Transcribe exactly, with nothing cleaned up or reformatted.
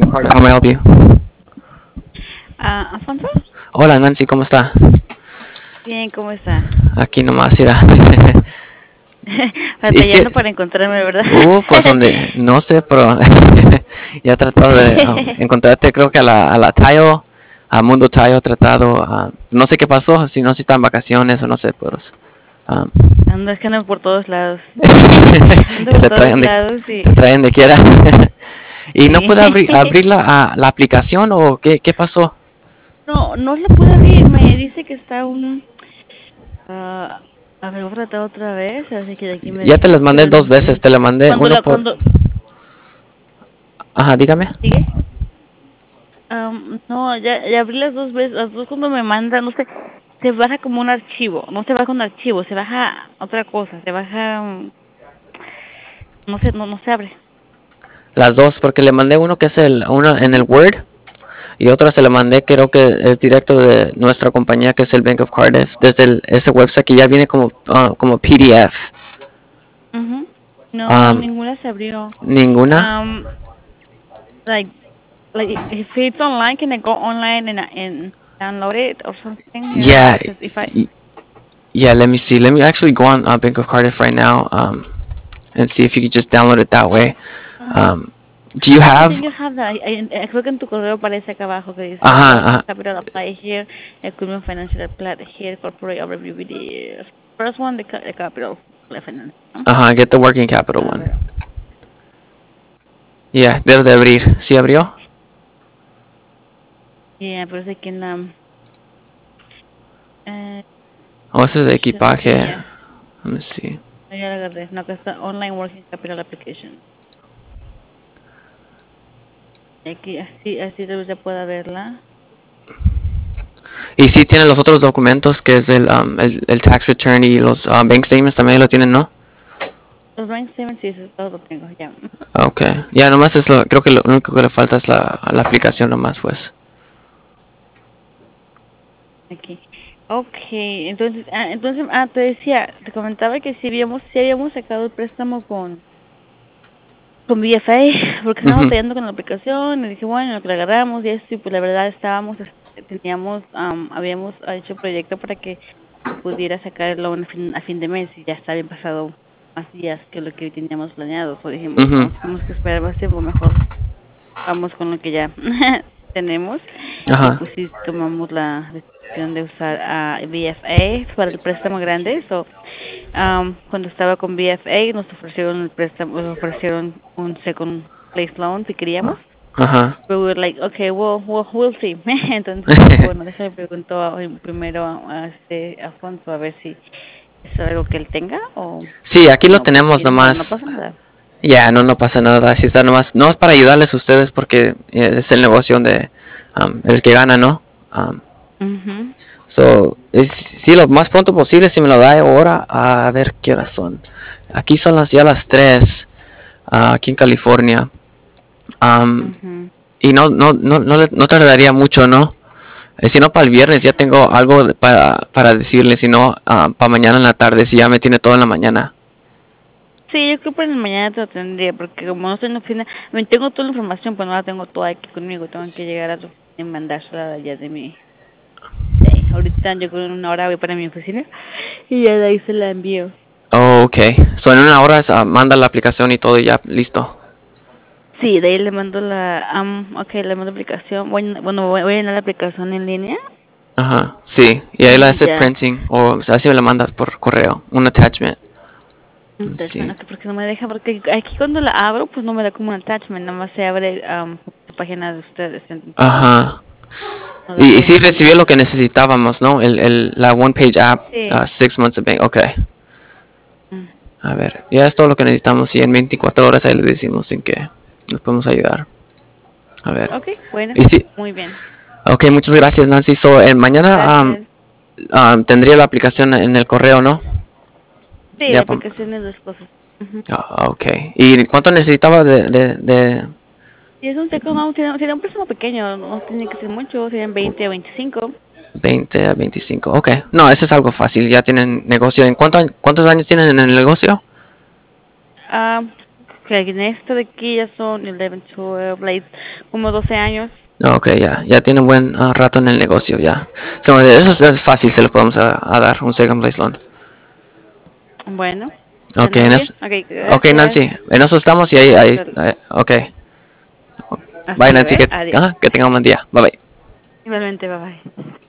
of Carter. How may I help you? Ah, ¿Alfonso? Hola, Nancy, ¿cómo está? Bien, ¿cómo está? Aquí nomás, irá. Batallando para encontrarme, ¿verdad? Uh, pues donde, no sé, pero ya he tratado de um, encontrarte, creo que a la, a la Tayo, a Mundo Tayo he tratado, uh, no sé qué pasó, si no, si está en vacaciones o no sé, pero... Um, Ando, es que ando por todos lados. Ando te, por traen todos de, lados y... te traen de quiera. ¿Y Sí. no puede abrir, abrir la, a, la aplicación o qué, qué pasó? No, no la pude abrir, me dice que está un... ah a ver, voy a tratar otra vez, así que de aquí me Ya te las deja, mandé pero dos no... veces, te la mandé Cuando uno la... por... cuando... Ajá, dígame. ¿Sigue? Um, no, ya, ya abrí las dos veces, las dos cuando me mandan, no sé, se baja como un archivo, no se baja un archivo, se baja otra cosa, se baja... um, no sé, no, no se abre. Las dos, porque le mandé uno que es el uno en el Word y otra se le mandé, creo que es directo de nuestra compañía que es el Bank of Cardiff, desde el, ese website que ya viene como, uh, como P D F. Uh-huh. No, Um, ninguna se abrió. ¿Ninguna? Um, like, like if it's online, can I go online and and download it or something? You know, Yeah, because if I yeah, let me see. Let me actually go on uh, Bank of Cardiff right now um, and see if you could just download it that way. uh, Um, do you I have? think you have that. I, I, creo que en tu correo aparece acá abajo que dice Ajá, Working ajá, Capital Apply here, Equipment Financial Apply here, Corporate Overview with the first one, the, ca- the Capital Finance. ¿No? ajá, get the working capital A one. ver. Yeah, debe de abrir. ¿Sí abrió? Yeah, parece que en la... Eh, O ese es de equipaje. yeah, Let me see. ya la agarré. No, que está Online Working Capital Application. Aquí, así, así se pueda verla. Y sí tienen los otros documentos que es el, um, el, el tax return y los uh, bank statements también lo tienen, ¿no? Los bank statements, sí, eso todo lo tengo, ya. Okay. Ya, yeah, nomás es lo, creo que lo único que le falta es la, la aplicación nomás, pues. Aquí. Okay, entonces, ah, entonces, ah, te decía, te comentaba que si habíamos, si habíamos sacado el préstamo con, con B F A, porque estábamos Uh-huh. batallando con la aplicación, y dije, bueno, lo que la agarramos y esto, y pues la verdad estábamos, teníamos, um, habíamos hecho proyecto para que pudiera sacar el loan a fin, a fin de mes, y ya está bien pasado más días que lo que teníamos planeado, pues dijimos, Uh-huh. no, tenemos que esperar más tiempo, mejor vamos con lo que ya tenemos, y Ajá. pues sí tomamos la decisión de usar a B F A para el préstamo grande. So, um, cuando estaba con B F A nos ofrecieron el préstamo, nos ofrecieron un second place loan si queríamos. Ajá. But we were like, okay, we'll, we'll, we'll see. Entonces dije, bueno, déjame pregunto a- primero a, a este Alfonso a ver si es algo que él tenga o Sí, aquí lo no, pues tenemos si no, no nomás. pasa nada. Ya, yeah, no, no pasa nada. Si está nomás, no es para ayudarles a ustedes porque eh, es el negocio de um, el que gana, ¿no? Um, Mhm. so, es, sí, lo más pronto posible, si me lo da ahora, a ver qué horas son. Aquí son las ya las tres, uh, aquí en California. Um, Mhm. y no, no, no, no, no tardaría mucho, ¿no? Eh, si no, para el viernes ya tengo algo de- para, para decirle, si no, uh, para mañana en la tarde, si ya me tiene todo en la mañana. Sí, yo creo que en la mañana te lo tendría, porque como no estoy en la oficina, me tengo toda la información, pero no la tengo toda aquí conmigo, tengo que llegar a la oficina y mandársela de allá de mi... de ahí. Ahorita yo creo en una hora voy para mi oficina y ya de ahí se la envío. Oh, ok. So, en una hora uh, manda la aplicación y todo y ya, listo. Sí, de ahí le mando la... Um, ok, le mando la aplicación, voy, bueno, voy, voy a llenar la aplicación en línea Ajá, sí. Y ahí la y hace ya. printing, o, o sea, así me la mandas por correo, un attachment. Entonces, Sí. bueno, porque no me deja, porque aquí cuando la abro, pues no me da como un attachment, nada más se abre um, la página de ustedes, entonces Ajá. no la Y, y puedo sí abrir. recibió lo que necesitábamos, ¿no? El, el, la one page app, Sí. uh, six months of bank. Ok. Mm. A ver, ya es todo lo que necesitamos y en veinticuatro horas ahí le decimos en que nos podemos ayudar. A ver. Ok, bueno, Y sí. muy bien. Ok, muchas gracias, Nancy. So, eh, mañana um, Gracias. um, tendría la aplicación en el correo, ¿no? Sí, la Ya, pa- aplicación es dos cosas. Ujú. ah, ok. ¿Y cuánto necesitaba de, de, de Y es un seco, no, sería, sería un préstamo pequeño, no tiene que ser mucho, serían veinte o veinticinco. veinte a veinticinco? Ok. No, eso es algo fácil. Ya tienen negocio. ¿En cuánto, cuántos años tienen en el negocio? Ah, Que en esto de aquí ya son eleven, twelve, like, como doce años. Ok, ya, ya tiene un buen uh, rato en el negocio, ya. So, eso es, es fácil, se lo podemos a, a dar, un second place loan. Bueno, Ok, suena en bien. eso, Ok, okay, gracias. Nancy, en eso estamos y ahí, ahí, Hasta, ahí ok. hasta Bye, luego, Nancy, ¿eh? que, Adiós. ah, que tenga un buen día. Bye bye. Igualmente, bye bye.